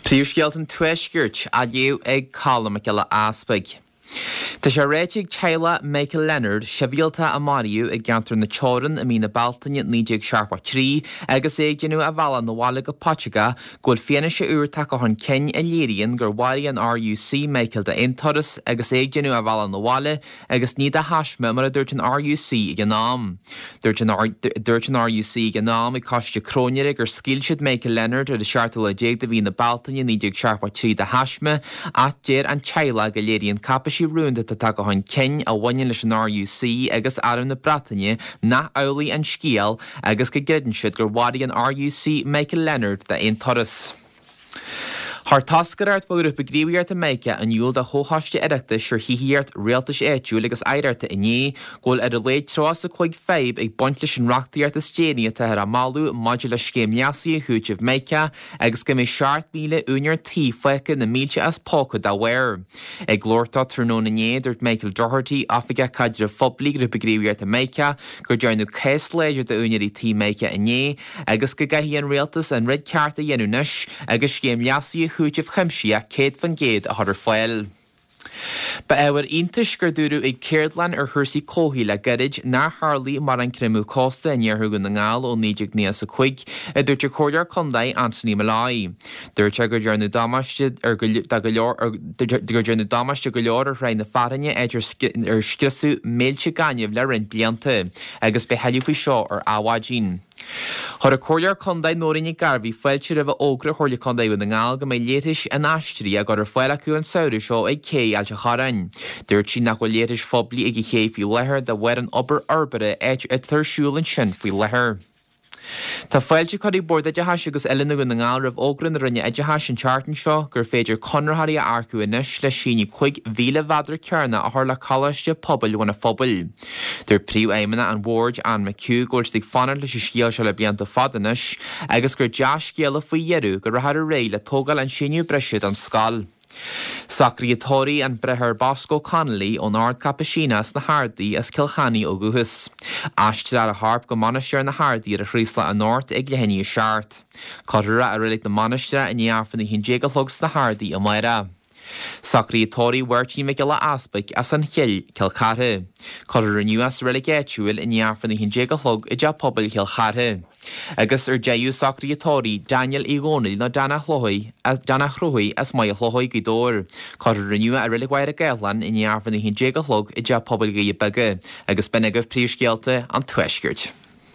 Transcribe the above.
Príomhscéalt an tuisgirt a dhéú ag callam le aspaig. Tá sé réiteigh teile Michael Leonard sevíalta a Mariú ag gantar na teoran a mína baltaine níideag searpa trí agus é genú a bhela na bhála go Portuga ghfuil fianna sé úr take chun cin a líríonn gur bhaí an RUC Michael de Intoras agus é genú a bhela na bhála agus ní a hasme mar a dúirt an RUC i gnám. Dúirt an RUC i gnám i coiste cróneire gur scíilsead Michael Leonard ar a searta le déag de bhí na baltaine níideag searpa trí de hasme a déir an teile go léiríonn cappa sí rúnda a take chun cin a bhaine leis an RUC agus aram na Bretagne na eolaí an scíal agus go greidann siad gur bhaí an RUC Michael Leonard de Intoras. Har tascarart búrúpa gríomhíart a Meice an dúil de thóthaiste iireachta siar híhíart réaltas éitiúil agus éireachta inné ghfuil ar a léid 3.5 ag buint leis an reachtaíart a stéine a ar a máú maidir le scéim neasaí a chúteamh Meice agus go mé 7,000 únar tí feice na mílte as póca dá bhair. Ag glórta tróna inné dúirt Michael Doherty áfige caidir a phoblí grúpa gríomhíart a Meice gur dearnú cés léidir de únarí tí Meice inné agus go gaithíon réaltas an rid ceart a dhéanúnis agus scéim neasaí chúteamh chimsí a céad fan géad a thar foiil. Ba éhar iontais gur dúrú ag Céardlan ar thuirsaí cóthaí le gairid ná Harlaí mar an crimú cósta in dhearthú na ngáil ó 9.9 a dúirte cóidear Condaí Anthony Malai. Dúirte gur dearnú damáiste go leor ar rainn na farainne idir ar scriosú méilte gainneamh le rinn blianta agus be heileú faoi seo ar áhádín. Thar a cóidear Condaí nóirín garbhí foiilte ribh ógra chóirla Condaí na ngáil go mé léitis an aistrí a gur ar foiil acu an saoire seo ag cé ailte charain. Dúirt sí nach bhfuil léitis phoblí ag ché faoi lethir de bhair an obair arbara éit tarsúil an sin faoi lethir. Tá fáilte chuí borda de heise agus eile go na ngáil rah ógrann rinne ide heis an chartan seo gur féidir conrathaí a arcú inis le síní 5,000 bhadra cearna a thula calaiste pobl bhna phobal. Dúir príomh éimeanna an Ward an McHugh ggóilstigh fanar leis scíal se le blianta fadanis agus gur deas scéala faoi dhearú gur rathar ré le tógáil an sinniú breisiad an scal. Sacríatóirí an brethir Bosco Connolly ón ard Capasinas na Hardaí as Kilchanny ó Guthas. Aiste ar a harp go monasteir na Hardaí ar a chrísla an North ag lehéní seart. Corra a rilik na monasteir in nearfan na hinjégalogs na Hardaí a Maira. Sacríatóirí Wirtí Miguel Aspic as an Hill Kilcartha. Corra renew as rilik éitiúil in nearfan na hinjégalog i de pobl Kilcartha. Agus ar deú sacríatóirí Daniel Igónil na Dana Chlóhaí as mai Chlóhaí go dóir. Corra renew a rilik wair a Gaelan in nearfan na hinjégalog i de pobl go i bege agus benegah príomhscéalta an tuisgirt.